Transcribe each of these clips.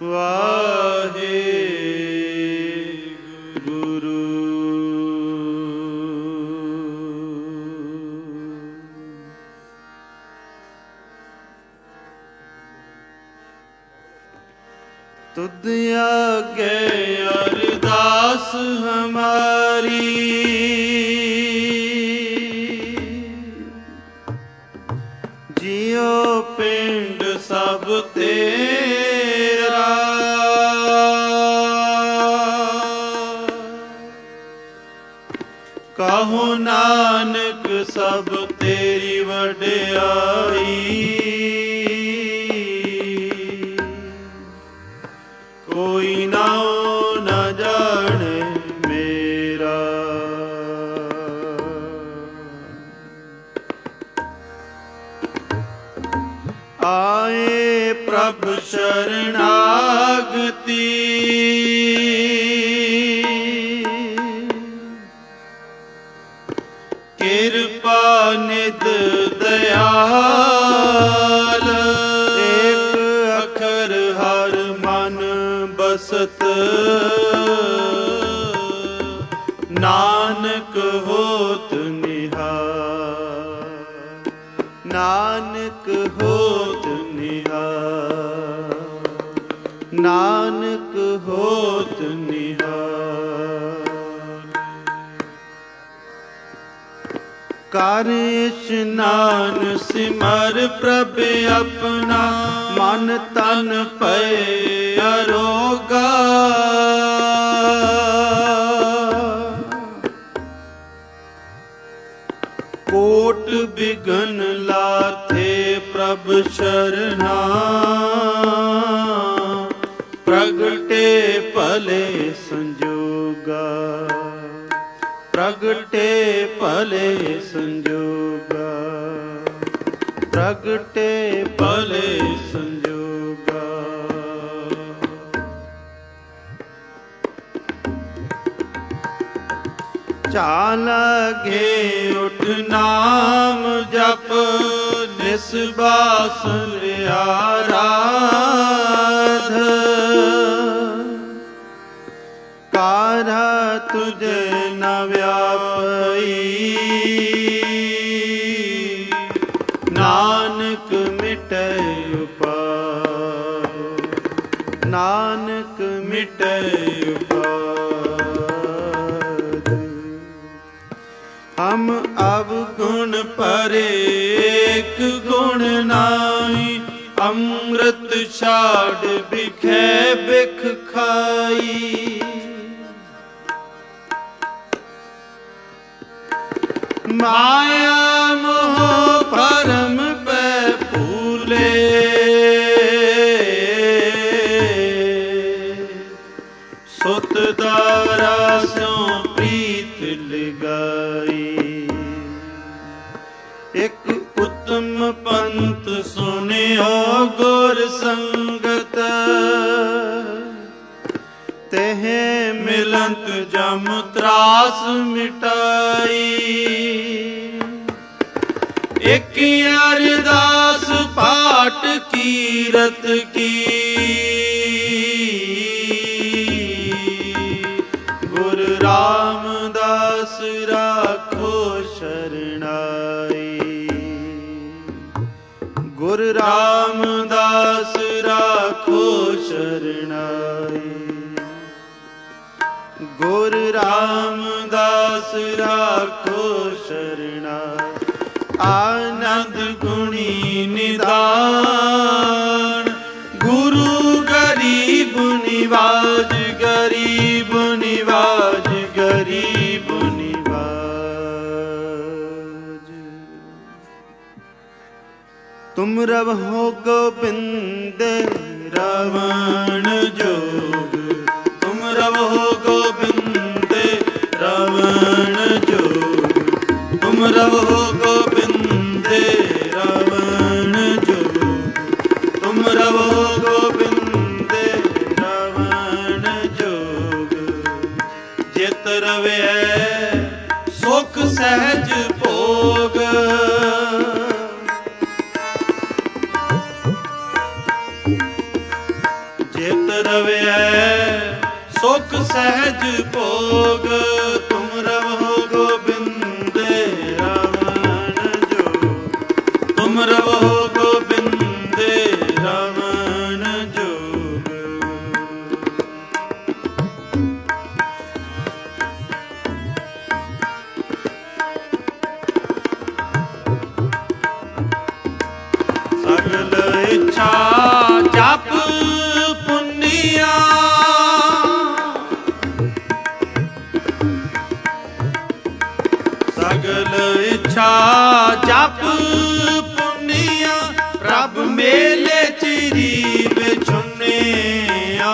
ਵਾਹਿਗੁਰੂ। ਤੁਧ ਆਗੇ ਅਰਦਾਸ ਹਮਾਰੀ, ਜਿਉ ਪਿੰਡ ਸਭ ਤੇਰਾ। ਕਹੋ ਨਾਨਕ ਸਭ ਤੇਰੀ ਵਡਿਆਈ, ਕੋਈ ਨਾਉ ਨਾ ਜਾਣੇ ਮੇਰਾ। ਆਏ ਪ੍ਰਭ ਸ਼ਰਨਾਗਤੀ, ਕਿਰਪਾ ਨਿਧ ਦਇਆਲ। ਏਕ ਅੱਖਰ ਹਰ ਮਨ ਬਸਤ, ਨਾਨਕ ਹੋਤ ਨਿਹਾਲ। ਨਾਨਕ ਹੋਤ ਨਿਹਾਲ। ਨਾਨਕ ਹੋਤ ਨਿਹਾਲ। ਕਰ ਇਸ਼ਨਾਨ ਸਿਮਰ ਪ੍ਰਭ ਆਪਣਾ, ਮਨ ਤਨ ਪਏ ਅਰੋਗਾ। ਕੋਟ ਬਿਘਨ ਲਾਥੇ ਪ੍ਰਭ ਸ਼ਰਨਾ, ਪ੍ਰਗਟੇ ਭਲੇ ਸੰਜੋਗਾ। ਪ੍ਰਗਟੇ ਭਲੇ ਸੰਜੋਗਾ। ਪ੍ਰਗਟੇ ਭਲੇ ਸੰਜੋਗਾ। ਚਾਲਗੇ ਉਠ ਨਾਮ ਜਪ, ਨਿਸਬਾਸਨ ਆਰਾਧ। ਕਾਰਾ ਤੁਝੇ ਨ ਵਿਆਪਈ, ਨਾਨਕ ਮਿਟੈ ਉਪਾਇ। ਨਾਨਕ ਮਿਟੈ ਉਪਾਇ। ਹਮ ਅਵਗੁਣ ਪਰੇ ਏਕ ਗੁਣ ਨਾਹੀ, ਅੰਮ੍ਰਿਤ ਛਾੜ ਬਿਖੈ ਬਿਖ ਖਾਈ। ਮਾਇਆ ਮੋਹ ਭਰਮ ਪੈ ਭੂਲੇ, ਸੁਤ ਦਾਰਾ ਸਿਉ ਪ੍ਰੀਤ ਲਗਾਈ। ਇੱਕ ਉਤਮ ਪੰਥ ਸੁਨਿਓ ਗੁਰ ਸੰਗਤ, तेह मिलंत जम त्रास मिटाई। एक अरदास पाठ कीरत की, गुरु रामदास राखो शरणाई। गुरु रामदास राखो शरणाई। गुरु रामदास राखो शरणाई। आनंद गुणी निदान, गुरु गरीब निवाज, गरीब निवाज, गरीब निवाज। तुम रव हो गोबिंद रावण जोग, तुम रव हो गोबिंद रावण जोग, तुम रव हो गोबिंद रावण जोग, तुम रव हो गोबिंद रावण जोग। जित रवै सुख सहज भोग, जित ਸੁਖ ਸਹਿਜ ਭੋਗ ਤੁਮ ਰਵੋ ਗੋਬਿੰਦੇ ਰਾਵਣ ਜੋਗ ਤੁਮ ਰਵੋ ਗੋਬਿੰਦੇ ਰਾਵਣ ਜੋਗ ਸਗਲ ਇੱਛਾ ਜਪ ਪੁੰਨੀਆ ਸਗਲ ਇੱਛਾ ਜਪ ਪੁੰਨੀਆ ਪ੍ਰਭ ਮੇਲੇ ਚਿਰੀ ਵਿਛੁੰਨਿਆ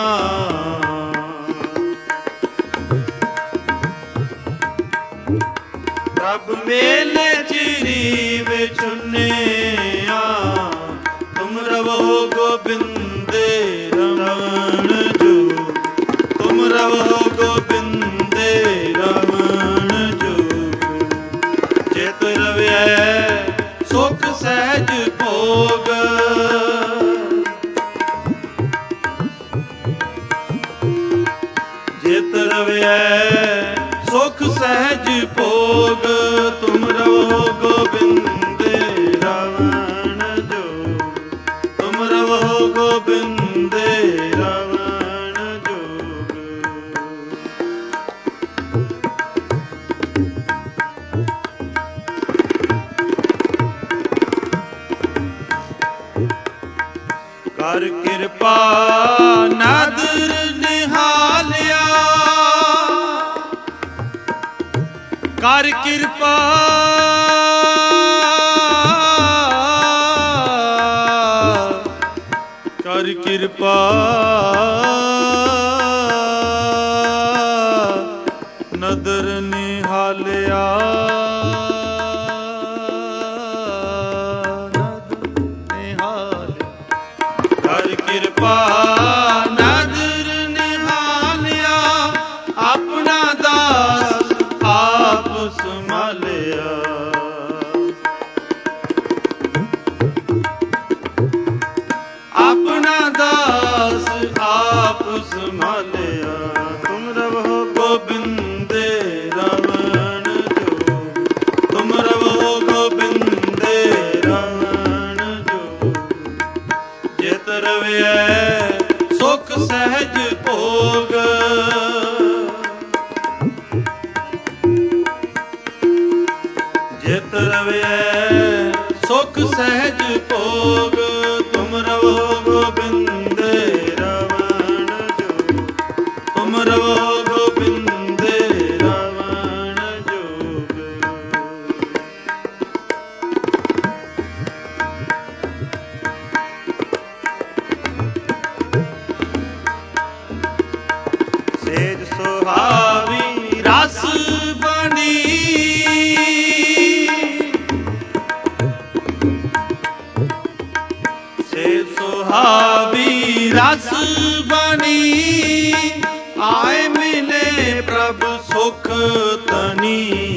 ਪ੍ਰਭ ਮੇਲੇ ਚਿਰੀ ਵਿਛੁੰਨਿਆ ਤੁਮ ਰਵੋ ਗੋਬਿੰਦੇ ਰਾਵਣ ਜੋਗ ਤੁਮ ਰਵੋ ਗੋਬਿੰਦੇ ਰਾਵਣ ਜੋਗ ਚਿਤ ਰਵਿਐ ਸੁਖ ਸਹਿਜ ਭੋਗ ਚਿਤ ਰਵਿਐ ਸੁਖ ਸਹਿਜ ਭੋਗ ਤੁਮ ਰਵੋ ਗੋਬਿੰਦੇ ਰਾਵਣ ਜੋਗ ਤੁਮ ਰਵੋ ਗੋਬਿੰਦੇ ਰਾਵਣ ਜੋਗ ਕਰ ਕਿਰਪਾ ਨਦਰ ਨਿਹਾਲਿਆ ਕਰ ਕਿਰਪਾ ਕਰ ਕਿਰਪਾ ਨਦਰ ਨਿਹਾਲਿਆ ਨਦਰ ਨਿਹਾਲਿਆ ਕਰ ਕਿਰਪਾ ਨਦਰ ਨਿਹਾਲਿਆ ਆਪਣਾ ਦਾਸ ਆਪ ਸੰਭਾਲਿਆ ਆਪਣਾ ਦਾਸ ਆਪ ਸੰਭਾਲਿਆ ਤੁਮ ਰਵੋ ਗੋਬਿੰਦੇ ਰਾਵਣ ਜੋਗ ਤੁਮ ਰਵੋ ਗੋਬਿੰਦੇ ਰਾਵਣ ਜੋਗ ਜਿਤ ਰਵਿਐ ਸੁਖ ਸਹਿਜ ਭੋਗ ਜਿਤ ਰਵਿਐ ਸੁਖ ਸਹਿਜ ਭੋਗ ਤੁਮ ਰਵੋ ਗੋਬਿੰਦੇ ਰਾਵਣ ਜੋਗ ਤੁਮ ਰਵੋ ਗੋਬਿੰਦੇ ਰਾਵਣ ਜੋਗ ਸੇਜ ਸੁਹਾਵੀ ਰਸ ਬਣੀ ਸੁਹਾਵੀ ਰਸ ਬਣੀ ਆਏ ਮਿਲੇ ਪ੍ਰਭ ਸੁਖ ਤਨੀ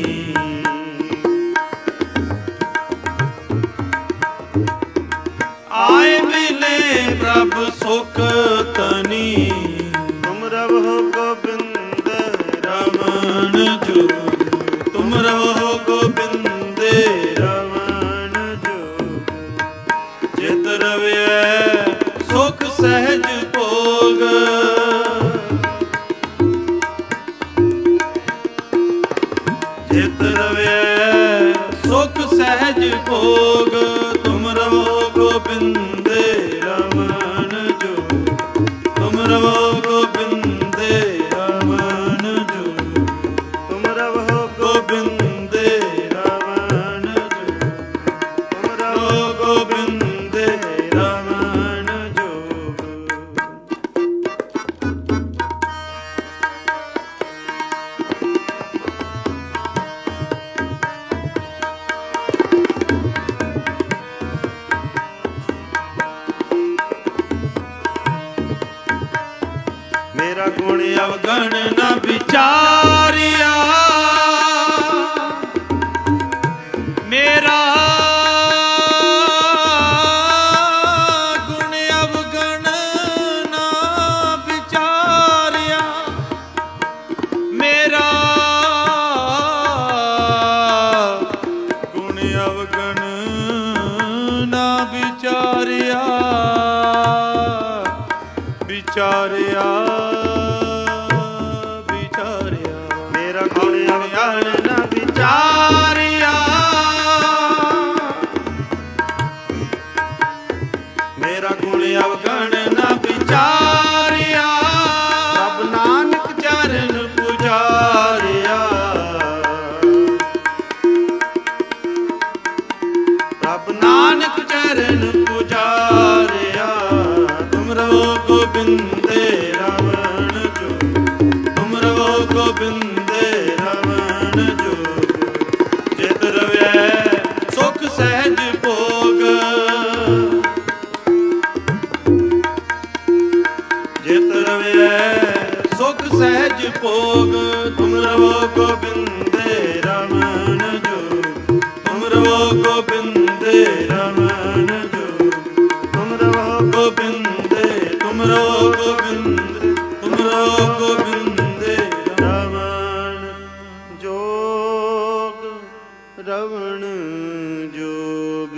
ਆਏ ਮਿਲੇ ਪ੍ਰਭ ਸੁਖ ਤਨੀ ਤੁਮ ਰਵੋ ਗੋਬਿੰਦ ਰਾਵਣ ਜੋਗ ਤੁਮ ਰਵੋ ਗੋਬਿੰਦੇ ਰਾਵਣ ਜੋਗ ਜਿਤ ਰਵਿਐ ਸੁਖ ਸਹਿਜ ਭੋਗ ਜਿਤ ਰਵਿਐ ਸੁਖ ਸਹਿਜ ਭੋਗ ਤੁਮ ਰਵੋ ਗੋਬਿੰਦੇ ਰਾਵਣ ਜੋਗ ਤੁਮ ਰਵੋ ਗੋਬਿੰਦੇ ਰਾਵਣ ਜੋਗ ਤੁਮ ਰਵੋ ਗੋਬਿੰਦੇ ਰਾਵਣ ਜੋਗ ਤੁਮ ਰਵੋ ਗੋਬਿੰਦੇ ਰਾਵਣ ਜੋਗ ਮੇਰਾ ਗੁਣ ਅਵਗਣ ਨਾ ਵਿਚਾਰਿਆ ਮੇਰਾ ਗੁਣ ਅਵਗਣ ਨਾ ਵਿਚਾਰਿਆ ਵਿਚਾਰਿਆ ਵਿਚਾਰਿਆ ਵਿਚਾਰਿਆ ਮੇਰਾ ਗੁਣ ਅਵਗਣ ਨਾ ਵਿਚਾਰਿਆ ਮੇਰਾ ਗੁਣ ਅਵਗਣ ਨਾ ਵਿਚਾਰਿਆ ਪ੍ਰਭ ਨਾਨਕ ਚਰਨ ਪੁਜਾਰਿਆ ਪ੍ਰਭ ਨਾਨਕ ਚਰਨ ਪੁਜਾਰਿਆ ਤੁਮਰੋ ਗੋਬਿੰਦੇ ਰਵਣ ਜੋ ਤੁਮਰੋ ਗੋਬਿੰਦੇ ਰਵਣ ਜੋ ਜਿਤ ਰਵੈ ਸੁਖ ਸਹਿਜ ਭੋਗ ਜਿਤ ਰਵੈ ਸੁਖ ਸਹਿਜ ਭੋਗ ਤੁਮਰੋ ਗੋਬਿੰਦੇ ਰਵਣ ਜੋ ਤੁਮਰੋ ਗੋਬਿੰਦੇ ਰਵਣ ਜੋ ਤੁਮਰੋ ਗੋਬਿੰਦੇ ਤੁਮਰੋ ਗੋਬਿੰਦੇ ਤੁਮਰੋ ਗੋਬਿੰਦੇ ਰਵਣ ਜੋਗ ਰਵਣ ਜੋਗ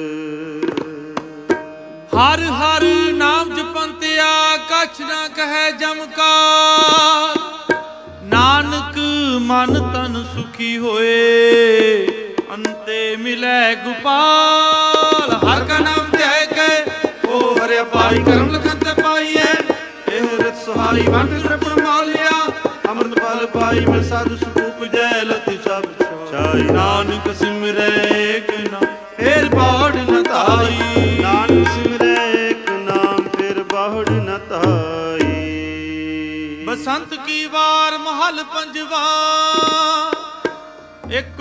ਹਰ ਹਰ ਨਾਮ ਜਪੰਤਿਆ ਕਛ ਨਾ ਕਹੈ ਜਮਕਾ ਨਾਨਕ ਮਨ ਤਨ ਸੁਖੀ ਹੋਏ ਅੰਤੇ ਮਿਲੈ ਗੋਪਾਲ ਹਰ ਕਾ ਨਾਮ ਧਿਆਇ ਕੇ ਉਹ ਹਰਿ ਪਾਈ ਕਰਮ ਲਖਨ ਤੇ ਪਾਈਐ ਇਹ ਰਿਤ ਸੁਹਾਈ ਵੰਡ ਤ੍ਰਿਪਣ ਮਾਲਿਆ ਅੰਮ੍ਰਿਤ ਫਲ ਪਾਈ ਮਿਲ ਸਾਧੂ ਸੁਖ ਜੈ ਲਤੀ ਸਭ ਛਾਈ ਨਾਨਕ ਸਿਮਰੈ ਏਕ ਨਾਮ ਫੇਰ ਬਾੜ ਨ ਧਾਈ ਨਾਨਕ ਸਿਮਰੈ ਏਕ ਨਾਮ ਫਿਰ ਬਾਹੜ ਨ ਧਾਈ ਬਸੰਤ ਕੀ ਵਾਰ ਮਹਲ ਪੰਜਵਾ ਏਕ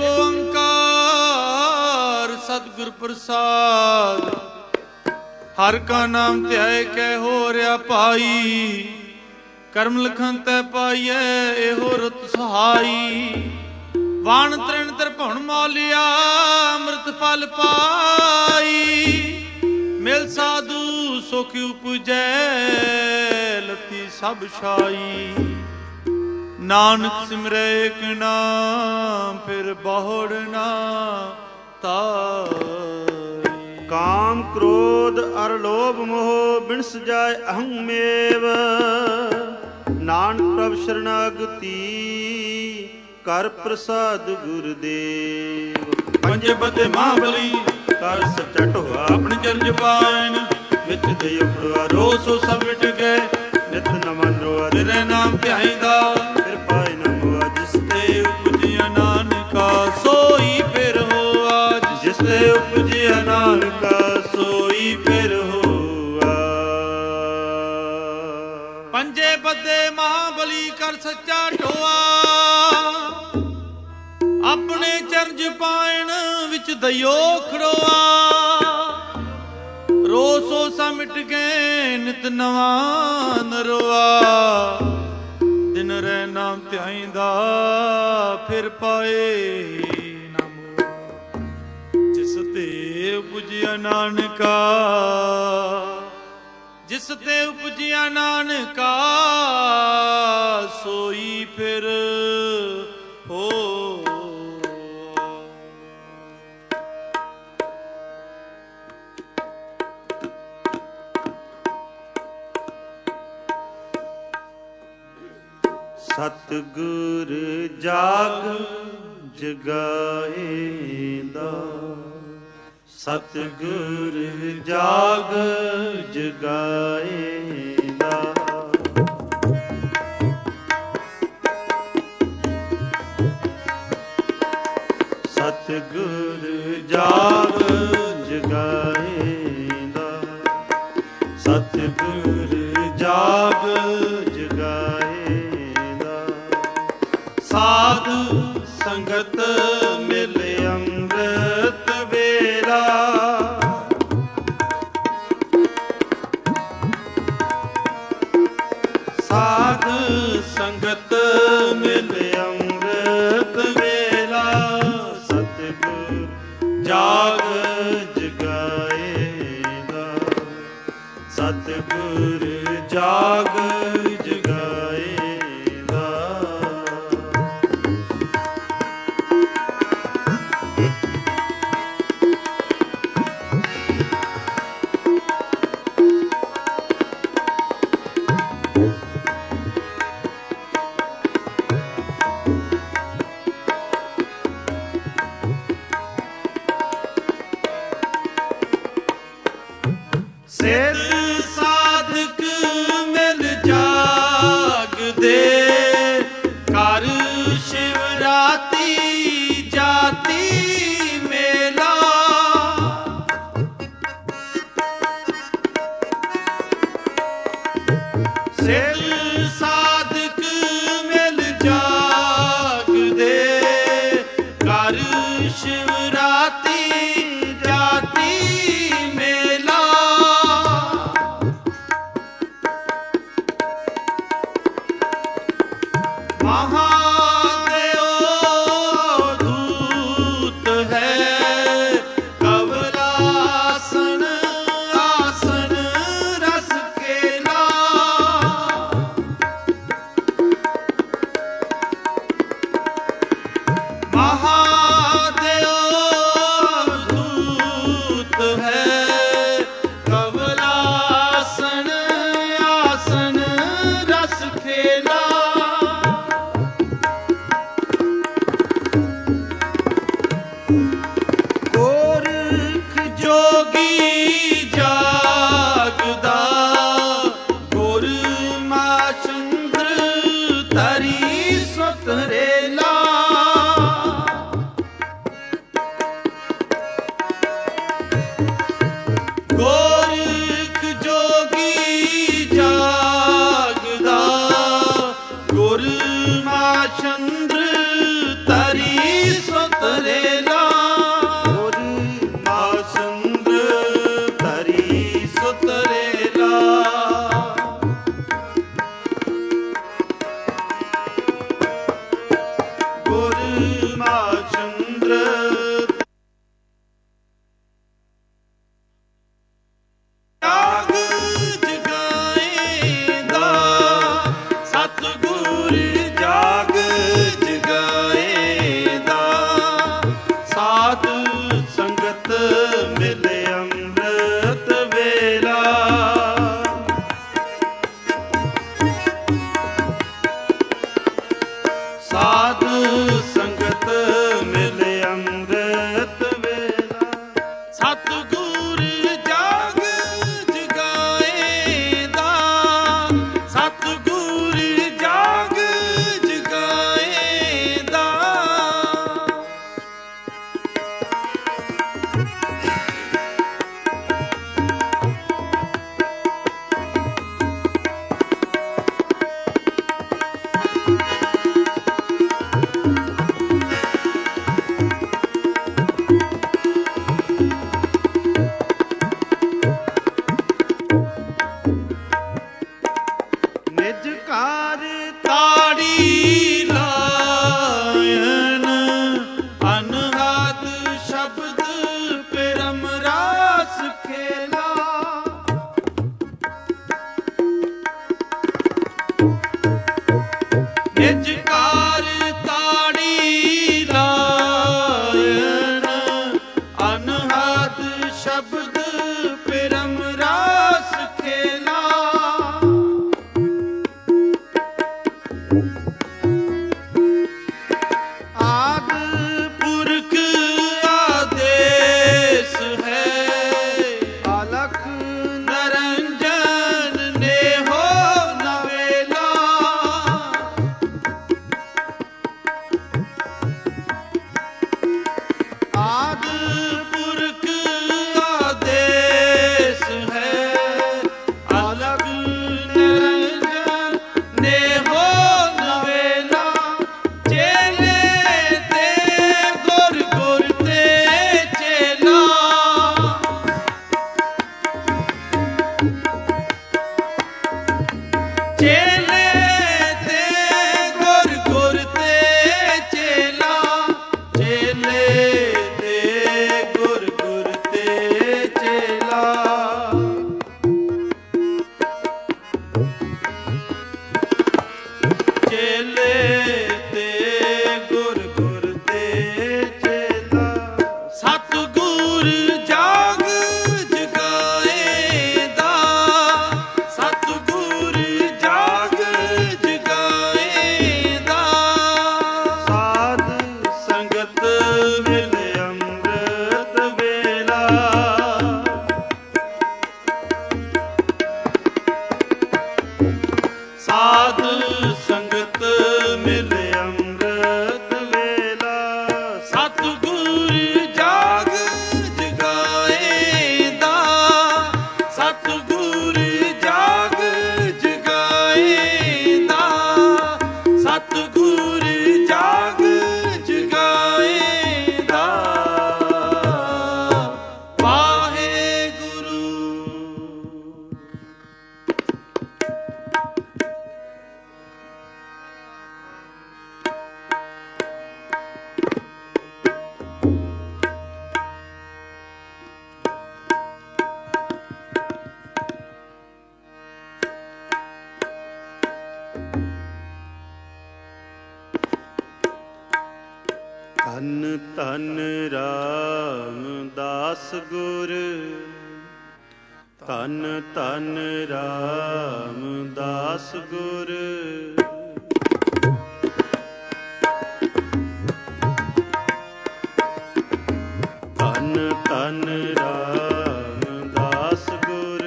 ਓੰਕਾਰ ਸਤਿਗੁਰ ਪ੍ਰਸਾਦ ਹਰ ਕਾ ਨਾਮ ਧਿਆਏ ਕੈ ਹੋ ਰਿਆ ਭਾਈ ਕਰਮ ਲਖਨ ਤੈ ਪਾਈਐ ਇਹੋ ਰਤ ਸਹਾਈ ਵਾਣ ਤ੍ਰਿਣ ਤ੍ਰਿਭੁਵਨ ਮੌਲਿਆ ਅੰਮ੍ਰਿਤ ਫਲ ਪਾਈ ਮਿਲ ਸਾਧੂ ਸੁਖ ਉਪਜੈ ਲਤੀ ਸਭ ਛਾਈ ਨਾਨਕ ਸਿਮਰੈ ਏਕ ਨਾਮ ਫਿਰ ਬਹੁੜ ਨਾ ਤਾਈ ਕਾਮ ਕ੍ਰੋਧ ਅਰ ਲੋਭ ਮੋਹ ਬਿਨਸ ਜਾਏ ਅਹੰ ਮੇਵ ਨਾਨਕ ਪ੍ਰਭ ਸ਼ਰਨਾਗਤੀ ਕਰ ਪ੍ਰਸਾਦ ਗੁਰਦੇਵ ਪੰਜੇ ਬੱਦੇ ਮਹਾਬਲੀ ਕਰ ਸੱਚਾ ਢੋਆ ਆਪਣੇ ਚਰਨ ਪਾਇਨ ਵਿੱਚ ਦੇ ਉਪੜਵਾ ਰੋਸੋ ਸਭ ਮਿਟ ਗਏ ਨਿਤ ਨਮਨ ਰੋਆ ਤੇਰੇ ਨਾਮ ਧਿਆਈਦਾ ਫਿਰ ਪਾਏ ਨਾ ਹੋਆ ਜਿਸ ਤੇ ਉਪਜਿਆ ਨਾਨਕਾ ਸੋਈ ਫਿਰ ਹੋਆ ਜਿਸ ਤੇ ਉਪਜਿਆ ਨਾਨਕਾ ਸੋਈ ਫਿਰ ਹੋਆ ਪੰਜੇ ਬੱਦੇ ਮਹਾਬਲੀ ਕਰ ਸੱਚਾ ਢੋਆ ਆਪਣੇ ਚਰਜ ਪਾਇਣ ਵਿੱਚ ਦਇਓ ਖੜੋਆ ਰੋਸੋ ਸਾ ਮਿਟ ਗਏ ਨਿਤ ਨਵਾਂ ਨਰਵਾ ਦਿਨ ਰਹਿ ਨਾਮ ਧਿਆਈਦਾ ਫਿਰ ਪਾਏ ਨਾ ਮੋਹ ਜਿਸ ਤੇ ਉਪਜਿਆ ਨਾਨਕਾ ਜਿਸ ਤੇ ਉਪਜਿਆ ਨਾਨਕਾ ਸੋਈ ਫਿਰ ਹੋ ਸਤਿਗੁਰ ਜਾਗ ਜਗਾਏਂਦਾ ਸਤਿਗੁਰ ਜਾਗ ਜਗਾਏਂਦਾ ਸਤਿਗੁਰ ਜਾਗ ਜਗਾਏਂਦਾ ਸਤਿਗੁਰ ਜਾਗ ਜਗਾਏਂਦਾ ਸਾਧ ਸੰਗਤ ਮਿਲ ਅੰਮ੍ਰਿਤ ਵੇਲਾ ਸਾਧ ਸੰਗਤ ਮਿਲ ਅੰਮ੍ਰਿਤ ਵੇਲਾ ਸਤਿਗੁਰ ਜਾਗ ਜਗਾਏਂਦਾ ਸਤਿਗੁਰ ਜਾਗ ਜਗਾਏਂਦਾ ਸਿੱਧ ਸਾਧਕ ਮਿਲ ਜਾਗਦੇ, ਕਰ ਸ਼ਿਵਰਾਤੀ ਜਾਤੀ ਮੇਲਾ। ਸਿੱਧ ਸਾਧਕ ਮਿਲ ਜਾਗਦੇ, ਕਰ ਸ਼ਿਵਰਾਤੀ ਜਾਤੀ ਮੇਲਾ। ਮਹਾਦੇਵ ਦੂਤ ਹੈ, ਕਵਲਾਸਨ ਆਸਨ ਰਸ ਕੇਲਾ। ਸਤਿਗੁਰ ਜਾਗ ਜਗਾਏਂਦਾ, ਸਤਿਗੁਰ ਜਾਗ ਜਗਾਏਂਦਾ। ਵਾਹਿਗੁਰੂ। ਧੰਨ ਧੰਨ ਰਾਮਦਾਸ ਗੁਰ, ਧੰਨ ਧੰਨ ਰਾਮਦਾਸ ਗੁਰ। ਧੰਨ ਧੰਨ ਰਾਮਦਾਸ ਗੁਰ,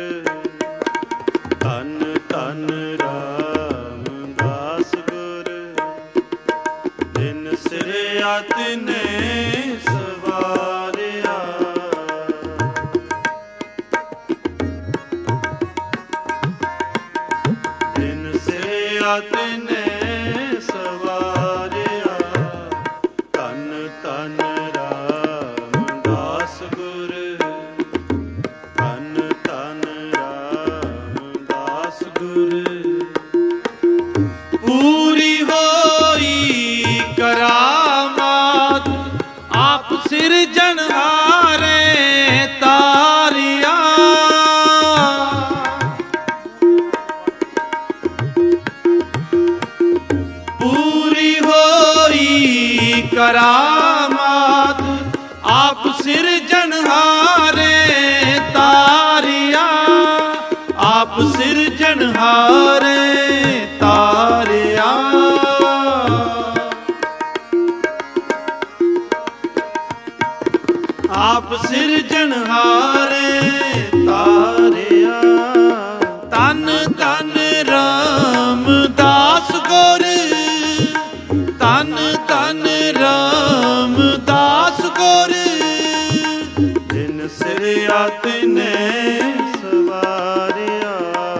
ਧੰਨ ਧੰਨ ਰਾਮਦਾਸ ਗੁਰ। ਦਿਨ ਸਿਰਿਆ ਤਿਨੇ ਸਵਾਰਿਆ, ਦਿਨ ਸਿਰਿਆ ਤਿਨੇ ਸਵਾਰਿਆ। ਧੰਨ ਧੰਨ ਰਾਮਦਾਸ ਗੁਰ, ਧੰਨ ਧੰਨ ਰਾਮਦਾਸ ਗੁਰ। ਪੂਰੀ ਹੋਈ ਕਰਾਮਾਤ ਆਪ ਸਿਰਜਣਹਾਰੇ ਤਾਰਿਆ। ਪੂਰੀ ਹੋਈ ਕਰਾਮਾਤ ਆਪ ਸਿਰਜਣਹਾਰੇ ਤਾਰਿਆ, ਆਪ ਸਿਰਜਣਹਾਰੇ ਤਾਰਿਆ। ਆਪ ਸਿਰਜਣਹਾਰੇ ਤਾਰਿਆ। ਧੰਨ ਧੰਨ ਰਾਮਦਾਸ ਗੁਰ, ਧੰਨ ਧੰਨ ਰਾਮਦਾਸ ਗੁਰ। ਦਿਨ ਸਿਰਿਆ ਤਿਨੇ ਸਵਾਰਿਆ,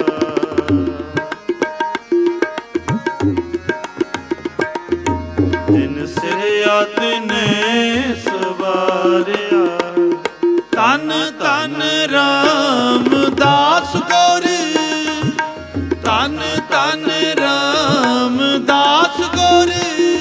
ਦਿਨ ਸਿਰਿਆ ਤਿਨੇ ਸਵਾਰਿਆ। ਧੰਨ ਧੰਨ ਰਾਮਦਾਸ ਗੁਰ, ਧੰਨ ਧੰਨ ਰਾਮਦਾਸ ਗੁਰ।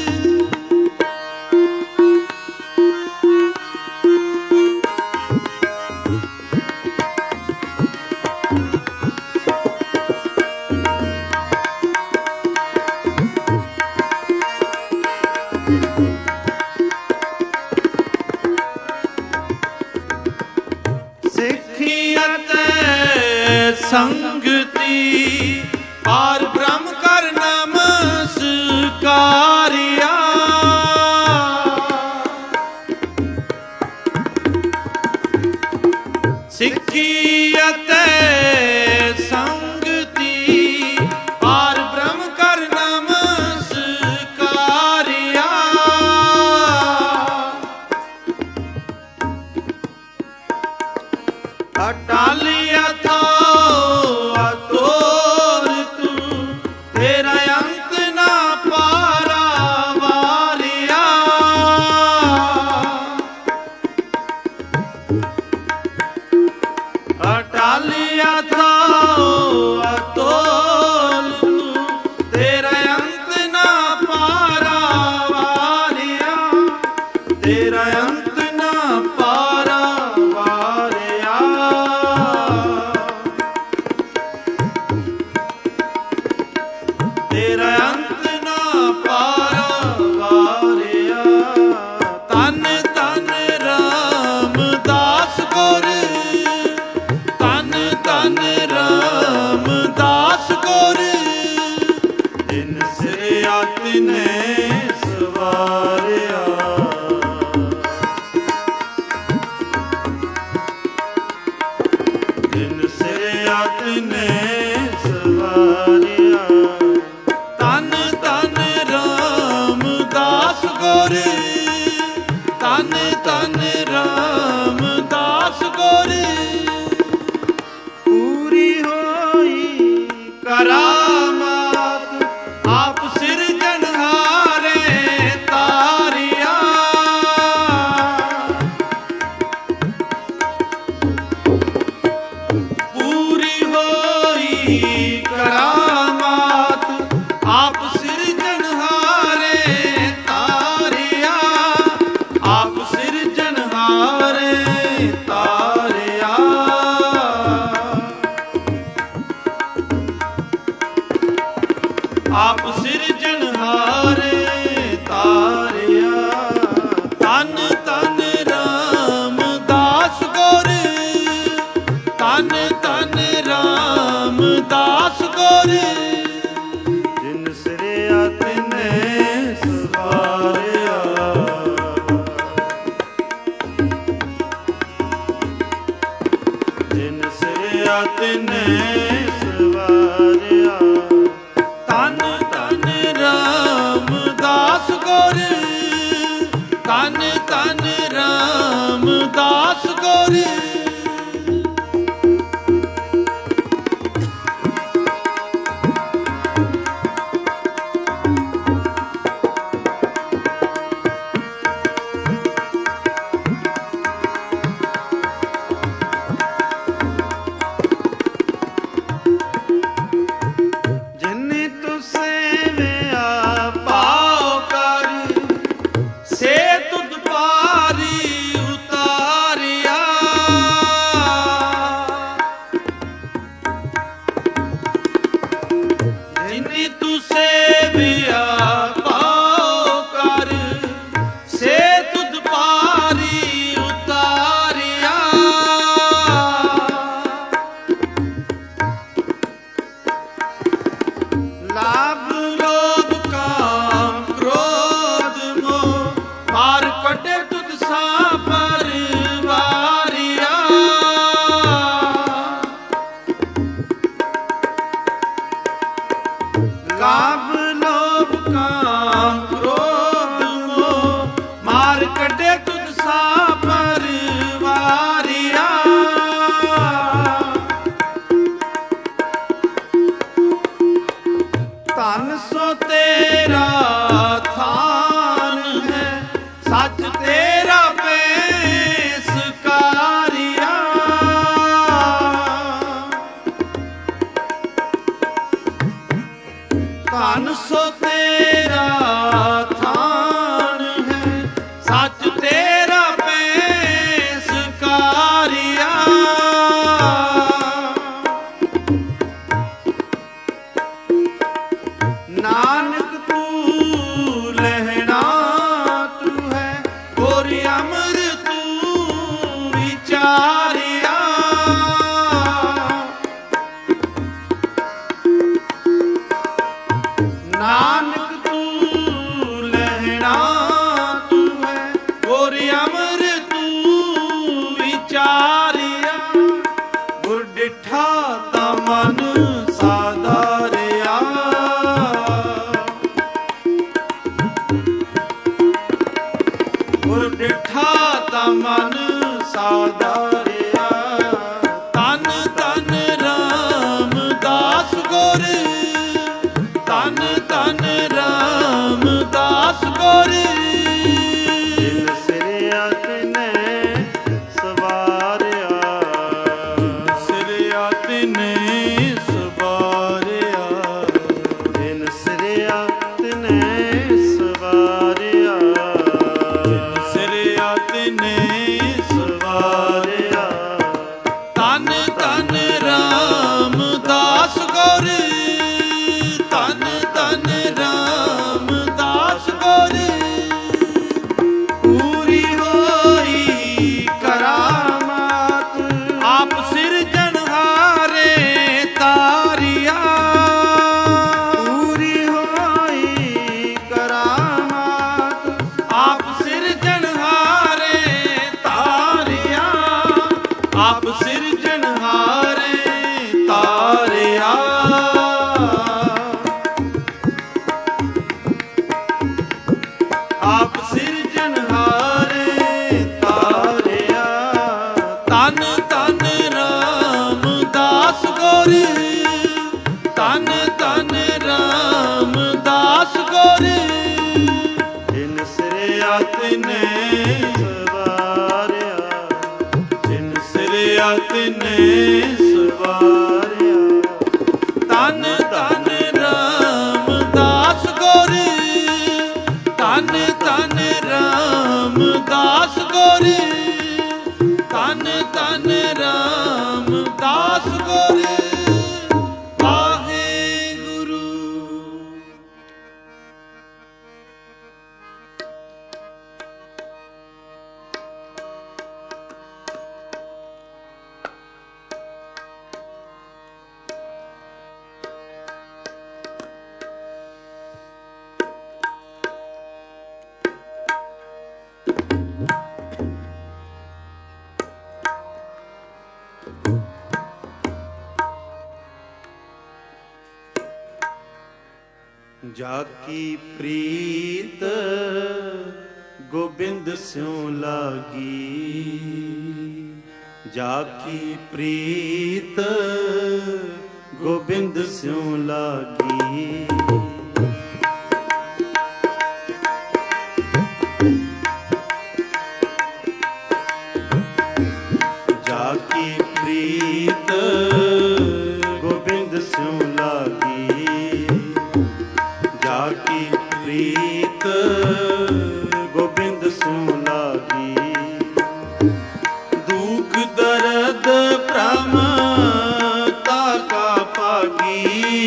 ਸਿੱਖੀ ਅਤੇ ਸੰਗਤੀ ਪਾਰ ਬ੍ਰਹਮ ਕਰ ਨਮਸਕਾਰਿਆ। ਸਿੱਖੀ ਅਤੇ ਸੰਗਤੀ ਪਾਰ ਬ੍ਰਹਮ ਕਰ ਨਮਸਕਾਰਿਆ। ਅਟਾਲਿਆ ਥਾਉ ਅਤੋਰ ਤੂੰ, ਤੇਰਾ ਅੰਤ ਨਾ ਪਾਰਾ ਵਾਰਿਆ। ਅਟਾਲਿਆ ਥਾਉ ਅਤੋਰ ਤੂੰ, ਤੇਰਾ ਅੰਤ ਨਾ ਪਾਰਾ ਵਾਰਿਆ। ਤੇਰਾ ਅੰਤ ਨਾ ਪਾਰਾ ਵਾਰਿਆ। ਤੇਰਾ ਅੰਤ ਨਾ ਪਾਰਾ ਵਾਰਿਆ। ਧੰਨ ਧੰਨ ਰਾਮਦਾਸ ਗੁਰ, ਧੰਨ ਧੰਨ ਰਾਮਦਾਸ ਗੁਰ। ਦਿਨ ਸਿਰਿਆ ਤਿਨੇ ਸਵਾਰਿਆ, ਦਿਨ ਸਿਰਿਆ ਤਿਨੇ ਸਵਾਰਿਆ। ਧੰਨ ਧੰਨ ਰਾਮਦਾਸ ਗੁਰ, ਧੰਨ ਧੰਨ ਰਾਮਦਾਸ ਗੁਰ। ਆਪ ਸਿਰਜਣਹਾਰੇ ਤਾਰਿਆ। ਤਨ ਤਨ ਰਾਮਦਾਸ ਗੁਰ, ਤਨ ਤਨ ਰਾਮਦਾਸ ਗੁਰ, ਜਿਨ ਸਿਰਿਆ ਤਿਨੈ ਸਵਾਰਿਆ। ਜਿਨ ਸਿਰਿਆ ਤਿਨੈ ਸਵਾਰਿਆ। ਤਨ ਤਨ ਰਾਮਦਾਸ ਗੁਰ, ਤਨ ਤਨ ਰਾਮਦਾਸ ਗੁਰ, ਜਿਨੇ ਤੂੰ ਸੇਵਿਆ ਪਾਉ ਕਰ ਸੇ ਤੁਧ ਪਾਰੀ ਉਤਾਰਿਆ। ਜਿਨੀ ਤੂੰ ਸੇਵਿਆ ਪਾਉ ਕਰ ਸੇ ਤੁਧ ਪਾਰੀ ਉਤਾਰਿਆ। ਲਾਭ ਲੋਭ ਕਾਮ ਕ੍ਰੋਧ ਮੋਹ ਮਾਰ ਕੱਢੇ ਤੁਧ ਸਾ ਪਰਵਾਰਿਆ। ਲਾਭ ਲੋਭ ਕਾਮ ਕ੍ਰੋਧ ਮੋਹ ਮਾਰ ਕੱਢੇ ਤੁਧ ਸਾ ਪਰਵਾਰਿਆ। ਧਨ ਸੋ ਤੇਰਾ ਥਾਨ ਹੈ, ਸੱਚ ਤੇਰਾ ਪੇਸ਼ਕਾਰਿਆ। ਧਨ ਸੋ ਤੇਰਾ ਥਾਨ ਹੈ, ਸੱਚ ਤੇਰਾ ਪੇਸ਼ਕਾਰਿਆ। ਨਾਨਕ ਤੂੰ ਲਹਿਣਾ ਤੂੰ ਹੈ, ਗੁਰ ਅਮਰ ਤੂੰ ਵਿਚਾਰਿਆ। ਨਾਨਕ ਤੂੰ ਲਹਿਣਾ ਤੂੰ ਹੈ, ਗੁਰ ਅਮਰ ਤੂੰ ਵਿਚਾਰਿਆ। ਗੁਰ ਡਿਠਾ ਤਾਂ ਮਨ ਸਾਧਾਰਿਆ। ਗੁਰ ਡਿਠਾ ਤਾਂ ਮਨ ਸਾਧਾਰਿਆ। ਤਨ ਤਨ ਰਾਮਦਾਸ ਗੁਰ, ਤਨ ਤਨ ਰਾਮਦਾਸ ਗੁਰ, ਜਿਨ ਸਿਰਿਆ ਤਿਨੈ ਸਵਾਰਿਆ। ਸਿਰਿਆ ਤਿਨੇ ਸਵਾਰਿਆ। ਜਿਨ ਸਿਰਿਆ ਤਿਨੈ ਸਵਾਰਿਆ। ਸਿਰਿਆ ਤਿਨੇ ਸਵਾਰਿਆ। ਤਨ ਤਨ ਰਾਮਦਾਸ ਗੁਰ, ਤਨ ਤਨ ਰਾਮਦਾਸ ਗੁਰ, ਪੂਰੀ ਹੋਈ ਕਰਾਮਾਤ ਆਪ ਸਿਰਜਣਹਾਰੇ ਤਾਰਿਆ। ਪੂਰੀ ਹੋਈ ਕਰਾਮਾਤ ਆਪ ਸਿਰਜਣਹਾਰੇ ਤਾਰਿਆ। ਆਪ ਸਿਰਜਣਹਾਰੇ ਤਾਰਿਆ। ਆਪ ਸਿਰਜਣਹਾਰੇ ਤਾਰਿਆ। ਤਨ ਤਨ ਰਾਮਦਾਸ ਗੁਰ, ਤਨ ਤਨ ਰਾਮਦਾਸ ਗੁਰ, ਜਿਨ ਸਿਰਿਆ ਤਿਨੈ ਸਵਾਰਿਆ। ਜਿਨ ਸਿਰਿਆ ਤਿਨੇ ਸਵਾਰਿਆ। ਤਨ ਤਨ ਰਾਮਦਾਸ ਗੁਰ, ਤਨ ਤਨ ਰਾਮਦਾਸ ਗੁਰ, ਤਨ ਤਨ ਰਾਮਦਾਸ ਗੁਰ। ਵਾਹਿਗੁਰੂ जाकी प्रीत गोबिंद स्यों लागी, जाकी प्रीत गोबिंद स्यों लागी। जाकी प्रीत गोबिंद स्यों लागी, जाकी प्रीत गोबिंद स्यों लागी। दुख दर्द प्रमता का पागी,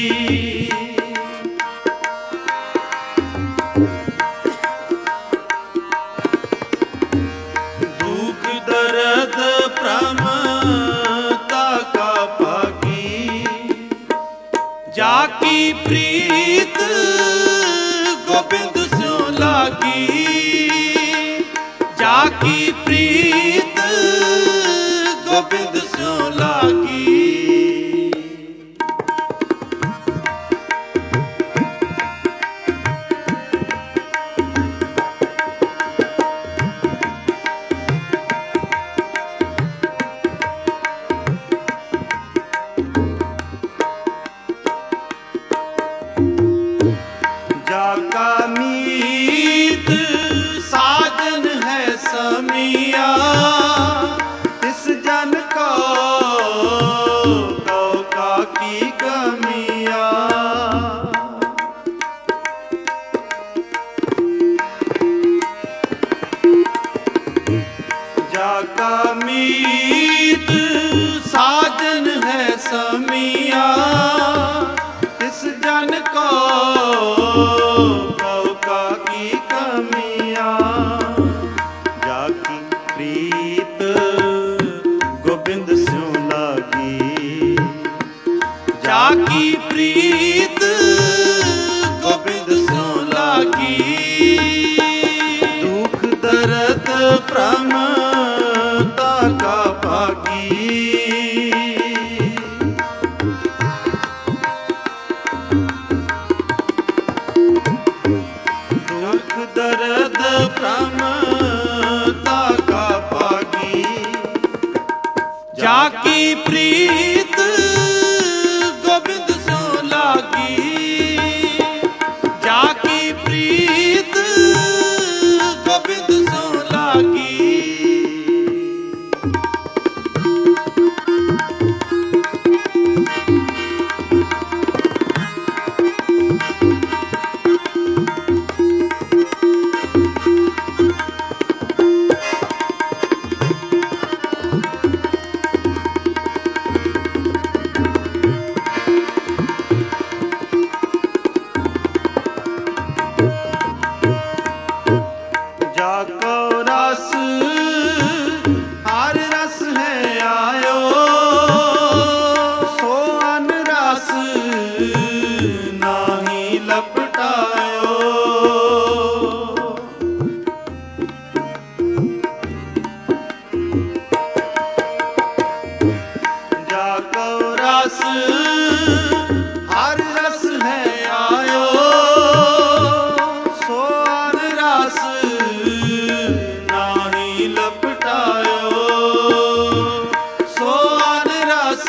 दुख दर्द प्रमता का पागी। जाकी प्रीत गोबिंद स्यों लागी, जाकी प्रीत गोबिंद स्यों लागी। जाका मीत साजन है समिया, तिस जन को की कमिया। जाका मीत साजन है समिया, तिस जन को की कमिया। जाकी प्रीत गोबिंद स्यों लागी, जाकी प्रीत गोबिंद स्यों लागी। दुख दर्द प्रमता का पागी, दुख दर्द प्रमता का पागी। जाकी प्रीत गोबिंद स्यों लागी, जाकी प्रीत गोबिंद स्यों लागी। जाको रस हर रस है आयो, सो अन रस नाही लपटायो। जाको रस हर रस है आयो, सो अन रस नाही लपटायो, सो अन रस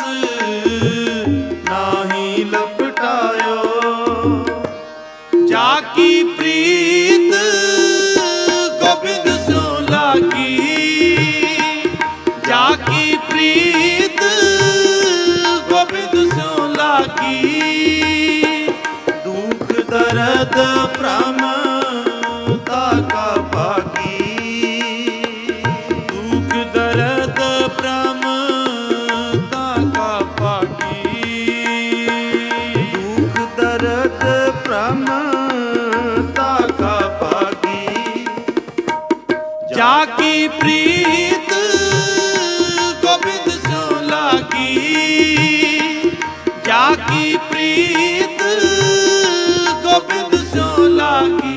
नाही लपटायो। जाकी प्रीत गोबिंद स्यों लागी, जाकी प्रीत गोबिंद स्यों लागी। दुख दर्द प्रमता का पागी, दुख दर्द प्रमता का पागी। दुख दर्द प्रमता का पागी। जाकी प्रीत गोबिंद स्यों लागी, जाकी प्रीत गोबिंद स्यों लागी।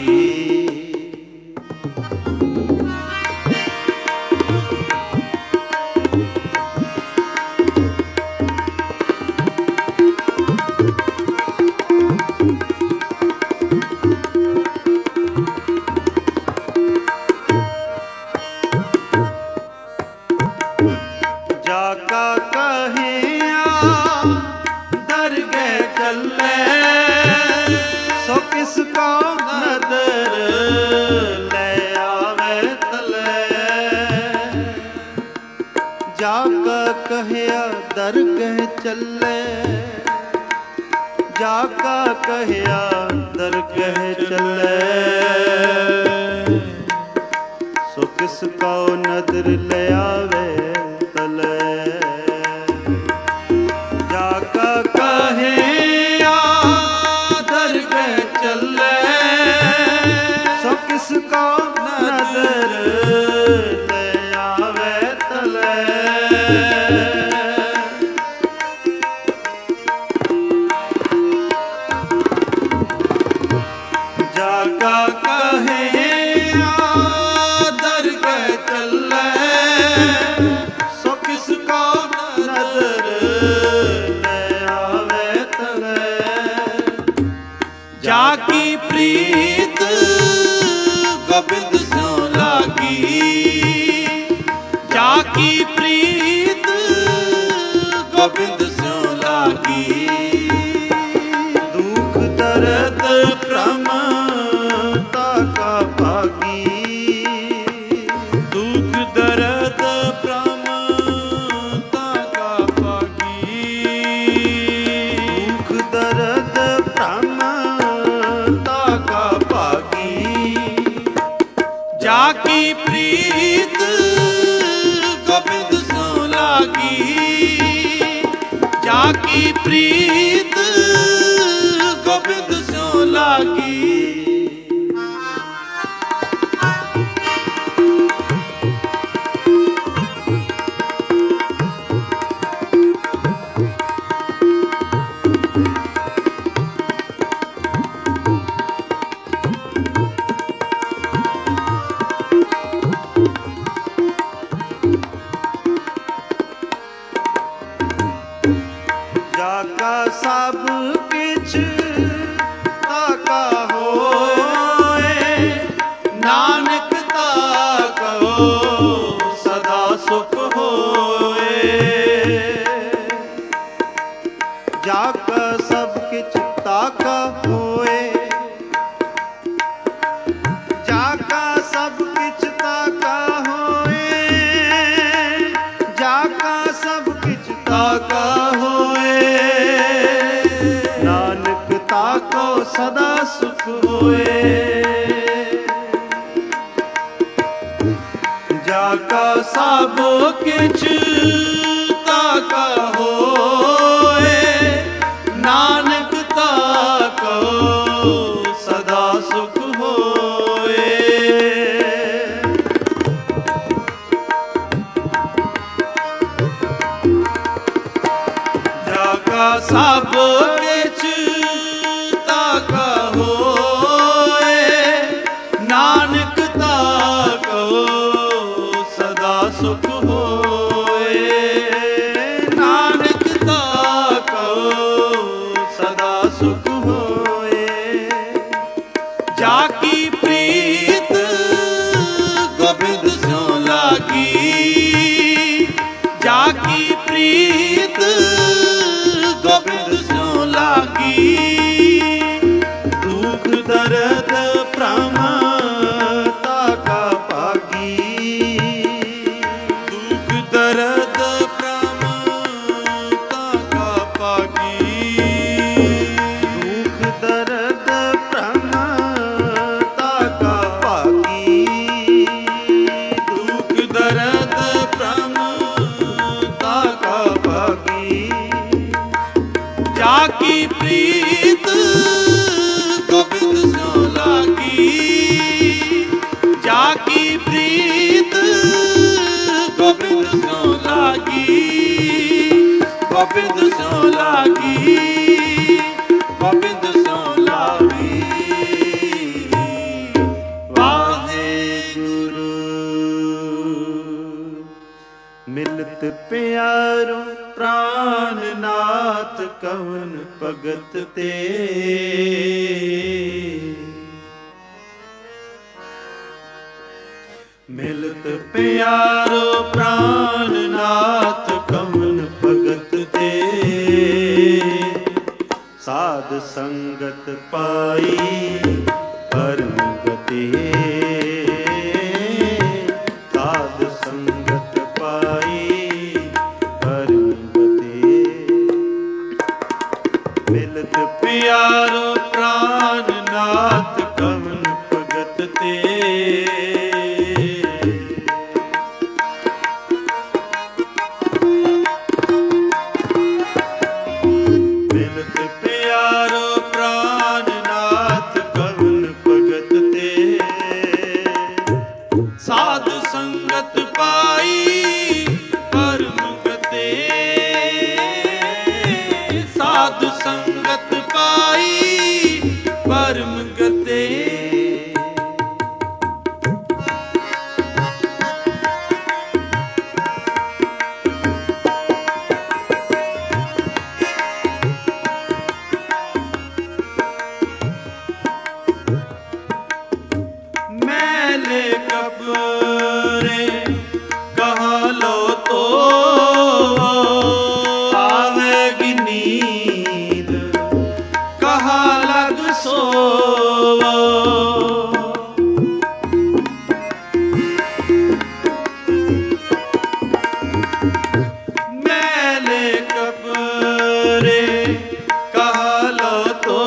ਦਰਗਹਿ ਚੱਲੇ, ਜਾ ਕਾ ਕਹਿਆ ਦਰਗਹਿ ਚੱਲੇ। ਸੋ ਕਿਸ ਕਉ ਨਦਰ ਲੈ ਆਵੇ ਤਲੇ, ਜਾ ਕਾ ਕਹਿਆ ਦਰਗਹਿ ਚੱਲੇ। ਸੋ ਕਿਸ ਕਉ ਨਦਰ ਲੈ ਆਵੇ ਤਲੇ। ਜਾ ਕਾ ਕਹਿਆ ਦਰਗਹਿ ਚੱਲੇ, ਸੋ ਕਿਸ ਕਉ ਨਦਰ ਲੈ ਆਵੇ ਤਲੇ। ਜਾ ਕੀ ਪ੍ਰੀਤ ਗੋਬਿੰਦ ਸਿਉ ਲਾਗੀ, ਜਾ ਕੀ ਪ੍ਰੀਤ ਗੋਬਿੰਦ ਸਿਉ ਲਾਗੀ। ਦੁਖ ਦਰਦ ਭ੍ਰਮ ਤਾਕਾ ਭਾਗੀ, ਦੁਖ ਦਰਦ ਭ੍ਰਮ ਤਾਕਾ ਭਾਗੀ। ਦੁਖ ਦਰਦ ਭ੍ਰਮ ਤਾਕਾ ਭਾਗੀ। ਜਾ ਕੀ ਪ੍ਰੀਤ ਗੋਬਿੰਦ ਸਿਉ ਲਾਗੀ, ਜਾ ਕੀ ਪ੍ਰੀਤ ਗੋਬਿੰਦ ਸਿਉ ਲਾਗੀ। ਜਾ ਕਾ ਸਭ ਕਿਛ ਤਾਕਾ ਹੋਏ, ਨਾਨਕ ਤਾਕੋ ਸਦਾ ਸੁਖ ਹੋਏ। ਜਾ ਕਾ ਸਭ ਕਿਛ ਤਾਕਾ ਹੋਏ, ਜਾ ਕਾ ਸਭ ਕਿਛ ਤਾਕਾ ਹੋਏ, ਜਾ ਕਾ ਸਭ ਕਿਛ ਤਾਕਾ ਹੋਏ। ਨਾਨਕ ਤਾਕੋ ਸਦਾ ਸੁਖ ਹੋਏ। ਜਾ ਕਾ ਸਭ ਕਿਛ ਤਾਕਾ ਹੋਏ, ਨਾਨਕ ਤਾਕੋ ਸਦਾ ਸੁਖ ਹੋਏ। ਜਾ ਕਾ ਸਭ ਕਿਛ ਤਾਕਾ ਹੋਏ, ਨਾਨਕ ਤਾਕੋ ਸਦਾ ਸੁਖ ਹੋਏ। ਨਾਨਕ ਤਾਕੋ ਸਦਾ ਸੁਖ ਹੋਏ। ਜਾ ਕੀ ਪ੍ਰੀਤ ਗੋਬਿੰਦ ਸਿਉ ਲਾਗੀ, ਜਾ ਕੀ ਪ੍ਰੀਤ ਗੋਬਿੰਦ ਸਿਉ ਲਾਗੀ। ਦੁਖ ਦਰਦ ਭ੍ਰਮ ਤਾਕਾ ਭਾਗੀ, ਦੁਖ ਦਰਦ ਭ੍ਰਮ ਤਾਕਾ ਭਾਗੀ। ਦੁਖ ਦਰਦ ਭ੍ਰਮ ਤਾਕਾ ਭਾਗੀ, ਦੁਖ ਦਰਦ ਭ੍ਰਮ ਤਾਕਾ ਭਾਗੀ। ਜਾ ਕੀ ਪ੍ਰੀਤ ਗੋਬਿੰਦ ਸਿਉ ਲਾਗੀ, ਜਾ ਕੀ ਪ੍ਰੀਤ ਗੋਬਿੰਦ ਸਿਉ ਲਾਗੀ। ਗੋਬਿੰਦ ਸਿਉ ਲਾਗੀ, ਗੋਬਿੰਦ ਸਿਉ ਲਾਗੀ। ਵਾਹਿਗੁਰੂ ਮਿਲਤ ਪਿਆਰੋ ਪ੍ਰਾਨਨਾਥ ਕਵਨ ਭਗਤ ਤੇ। ਮਿਲਤ ਪਿਆਰੋ ਪ੍ਰਾਨਨਾਥ ਕਵਨ ਭਗਤ ਤੇ। ਸਾਧ ਸੰਗਤ ਪਾਈ ਪਰਮ ਗਤੀ, ਸਾਧ ਸੰਗਤ ਪਾਈ ਪਰਮ ਗਤੀ। ਮਿਲਤ ਪਿਆਰੋ ਪ੍ਰਾਨ ਨਾਥ ਕਵਨ ਭਗਤ ਤੇ ਸੰਗਤ ਪਾਈ ਪਰਮ ਗਤੇ ਮੈਲੇ ਕਬਰੇ ਕਹਾਂ ਲੋ ਤੋ ਆਵੇਗੀ ਨੀਂਦ ਕਹਾ ਲਗ ਸੋਵੋ ਮੈਲੇ ਕਬਰੇ ਕਹਾ ਲੋ ਤੋ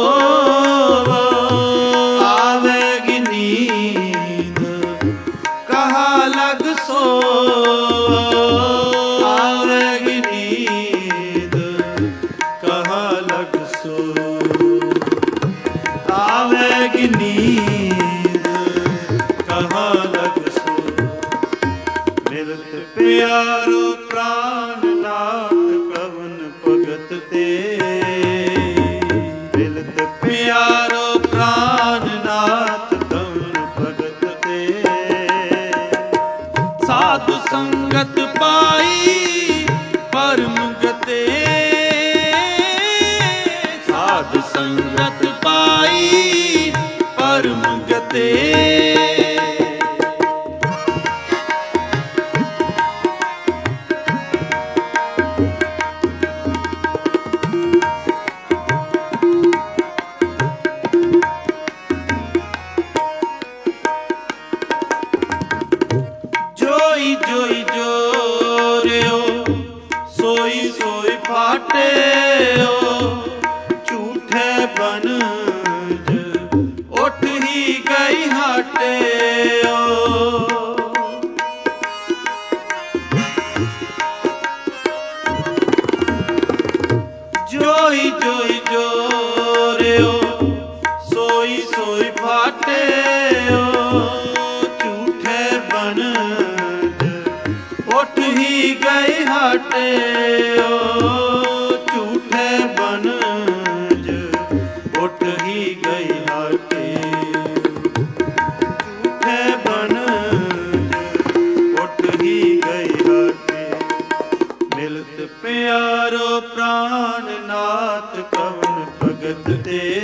ਆਵੇਗੀ ਨੀਂਦ ਕਹਾ ਲਗ ਸੋਵੋ ਆਵੇਗੀ ਨੀਂਦ ਕਹਾ ਲਗ ਸੋਵੋ ਆਵੇਗੀ ਨੀਂਦ ਕਹਾ ਲਗ ਸੋਵੋ ਮਿਲਤ ਪਿਆਰੋ ਪ੍ਰਾਨ ਨਾਥ ਕਵਨ ਭਗਤ ਤੇ ਮਿਲਤ ਪਿਆਰੋ ਪ੍ਰਾਨ ਨਾਥ ਕਵਨ ਭਗਤ ਤੇ ਸਾਧੂ ਸੰਗਤ ਪਾਈ ਪਰਮ ਗਤੇ ਸਾਧ ਸੰਗਤ ਪਾਈ ਪਰਮ ਗਤੇ ਜੋਈ ਜੋਈ ਜੋਰਿਓ ਸੋਈ ਸੋਈ ਫਾਟਿਓ ਝੂਠੇ ਬਨਜ ਉੱਠ ਹੀ ਗਈ ਹਟਿਓ ਜੋਈ ਜੋਈ ਜੋਰਿਓ ਸੋਈ ਸੋਈ ਫਾਟਿਓ ਝੂਠੇ ਬਨਜ ਉੱਠ ਹੀ ਗਏ ਹਟਿਓ ਝੂਠੇ ਬਨਜ ਉੱਠ ਹੀ ਗਏ ਹਟਿਓ ਝੂਠੇ ਬਨਜ ਉੱਠ ਹੀ ਗਏ ਹਟਿਓ ਮਿਲਤ ਪਿਆਰੋ ਪ੍ਰਾਨ ਨਾਥ ਕਵਨ ਭਗਤ ਤੇ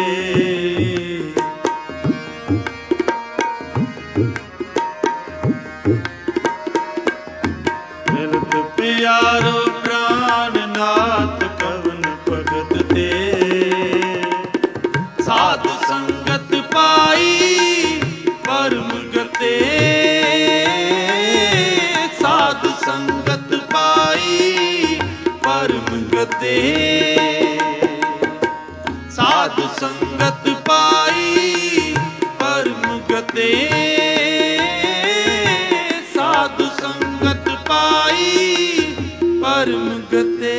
ਮਿਲਤ ਪਿਆਰੋ ਪ੍ਰਾਨ ਨਾਥ ਕਵਨ ਭਗਤ ਤੇ ਸਾਧ ਸੰਗਤ ਪਾਈ ਪਰਮ ਗਤੇ ਸਾਧ ਸੰਗਤ ਪਾਈ ਪਰਮ ਗਤੇ ਸਾਧ ਸੰਗਤ ਪਾਈ ਪਰਮ ਗਤੇ ਸਾਧੂ ਸੰਗਤ ਪਾਈ ਪਰਮ ਗਤੇ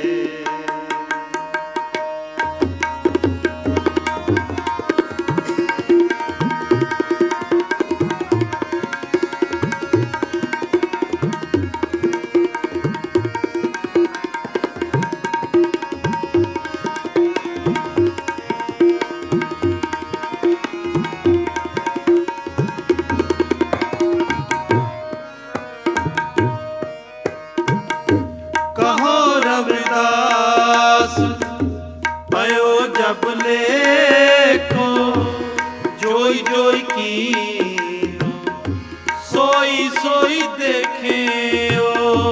ਕਹੋ ਰਵਿਦਾਸ ਪਇਓ ਜਬ ਲੇਖੋ ਜੋਈ ਜੋਈ ਕੀਨੋ ਸੋਈ ਸੋਈ ਦੇਖਿਓ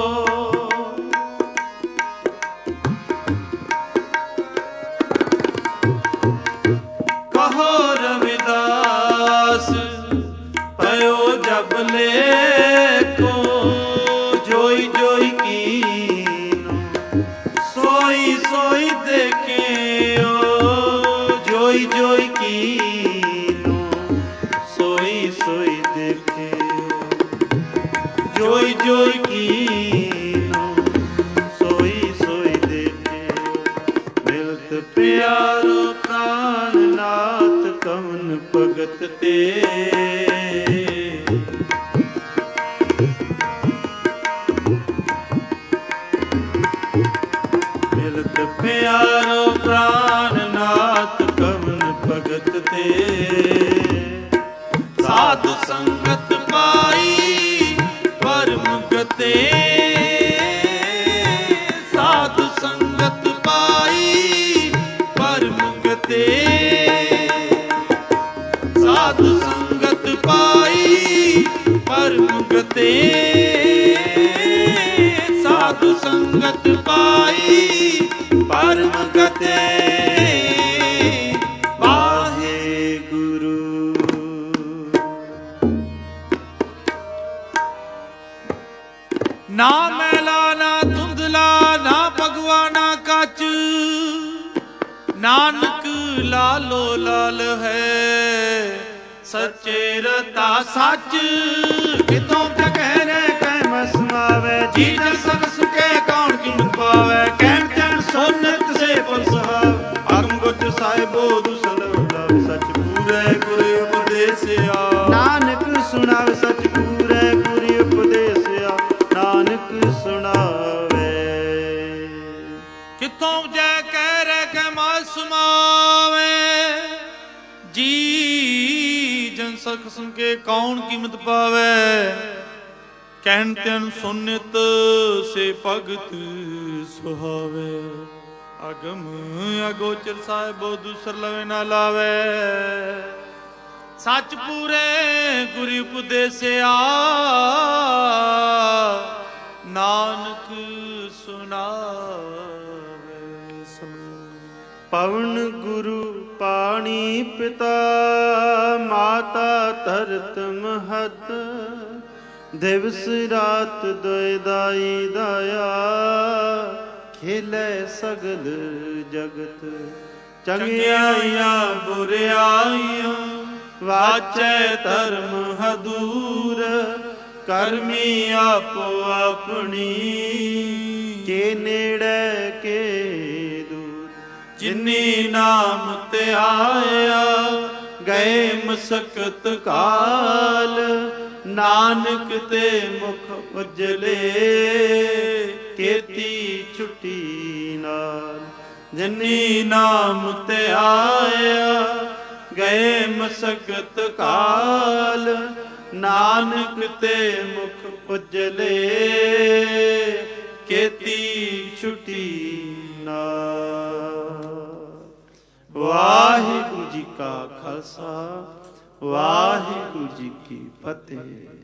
ਕਹੋ ਰਵਿਦਾਸ ਪਇਓ ਜਬ ਲੇਖੋ ਜੋਈ ਜੋਈ ਕੀਨੋ ਸੋਈ ਸੋਈ ਦੇਖੇ ਪਿਆਰੋ ਪ੍ਰਾਨ ਨਾਥ ਕਵਨ ਭਗਤ ਤੇ। ਮਿਲਤ ਪਿਆਰੋ ਪ੍ਰਾਨ ਨਾਥ ਕਵਨ ਭਗਤ ਤੇ। ਸਾਧ ਸੰਗਤ ਪਾਈ ਪਰਮ ਗਤੇ। ਸਾਧ ਸੰਗਤ ਪਾਈ ਪਰਮ ਗਤੇ। ਸਾਧ ਸੰਗਤ ਪਾਈ ਪਰਮ ਗਤੇ। ਸਾਧ ਸੰਗਤ ਪਾਈ ਪਰਮ ਗਤੇ। ਨਾ ਮੈਲਾ ਨਾ ਧੁੰਦਲਾ ਨਾ ਭਗਵਾ ਨਾ ਕੱਚ। ਨਾਨਕ ਲਾਲੋ ਲਾਲ ਹੈ ਸੱਚੇ ਰਤਾ ਸੱਚ। ਕਿਤੋਂ ਕਹਿ ਕਹਿ ਸਮਾਵੇ ਜੀ ਜਨ ਸਭ ਸੁਖੇ ਕੌਣ ਕੀਮਤ ਪਾਵੇ। ਕਹਿਣ ਚੈਨ ਸੋਨਤ ਸੇ ਫਲ ਸਹਾਵ। ਆਗਮ ਗੁਚ ਸਾਹਿਬੋ ਦੁਸਲਵ ਲਵ ਸਚ ਪੂਰੇ ਗੁਰ ਉਪਦੇਸਿਆ। ਨਾਨਕ ਸੁਣਾਵੇ ਸਚ ਪੂਰੇ ਗੁਰ ਉਪਦੇਸਿਆ। ਨਾਨਕ ਸੁਣਾਵੇ। ਕਿੱਥੋਂ ਜੈ ਕਹਿ ਰਹਿ ਕੇ ਮਾਲ ਸਮਾਵੇ। ਜੀ ਜਨ ਸਖ ਸੁਨ ਕੇ ਕੌਣ ਕੀਮਤ ਪਾਵੇ। ਕਹਿਣ ਤੈਨ ਸੁਨਿਤ ਸੇ ਭਗਤ ਸੁਹਾਵੇ। ਅਗਮ ਅਗੋਚਰ ਸਾਹਿਬੋ ਦੂਸਰ ਲਵੇ ਨਾ ਲਾਵੇ। ਸੱਚ ਪੂਰੇ ਗੁਰ ਉਪਦੇਸਿਆ। ਨਾਨਕ ਸੁਣਾਵੇ। ਪਵਨ ਗੁਰੂ ਪਾਣੀ ਪਿਤਾ ਮਾਤਾ ਧਰਤ ਮਹਤ। ਦਿਵਸ ਰਾਤ ਦੋਇ ਦਾਈ ਦਾਇਆ। ਖੇਲੇ ਸਗਲ ਜਗਤ ਚੰਗਿਆਈਆਂ ਬੁਰਿਆਈਆਂ। ਵਾਚੈ ਧਰਮ ਹਦੂਰ ਕਰਮੀ ਆਪੋ ਆਪਣੀ। ਕੇ ਨੇੜੇ ਕੇ ਦੂਰ ਜਿਨੀ ਨਾਮ ਧਿਆਇਆ। ਗਏ ਮਸਕਤ ਕਾਲ ਨਾਨਕ ਤੇ ਮੁਖ ਉਜਲੇ। ਕੀਤੀ ਛੁੱਟੀ ਨਾਲ ਜਿਨੀ ਨਾਮ ਧਿਆਇਆ। ਗਏ ਮਸਕਤ ਕਾਲ ਨਾਨਕ ਤੇ ਮੁਖ ਉਜਲੇ। ਕੀਤੀ ਛੁੱਟੀ ਨਾਲ। ਵਾਹਿਗੁਰੂ ਜੀ ਕਾ ਖਾਲਸਾ ਵਾਹਿਗੁਰੂ ਜੀ ਕੀ ਫਤਿਹ।